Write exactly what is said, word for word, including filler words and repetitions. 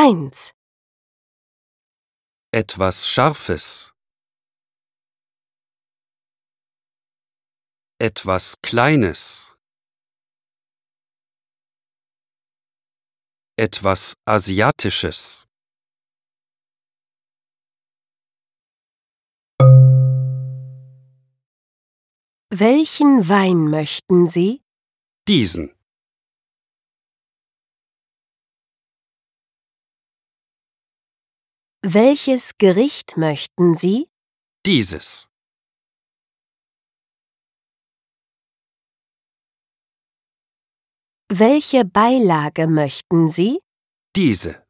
eins. Etwas Scharfes. Etwas Kleines. Etwas Asiatisches. Welchen Wein möchten Sie? Diesen. Welches Gericht möchten Sie? Dieses. Welche Beilage möchten Sie? Diese.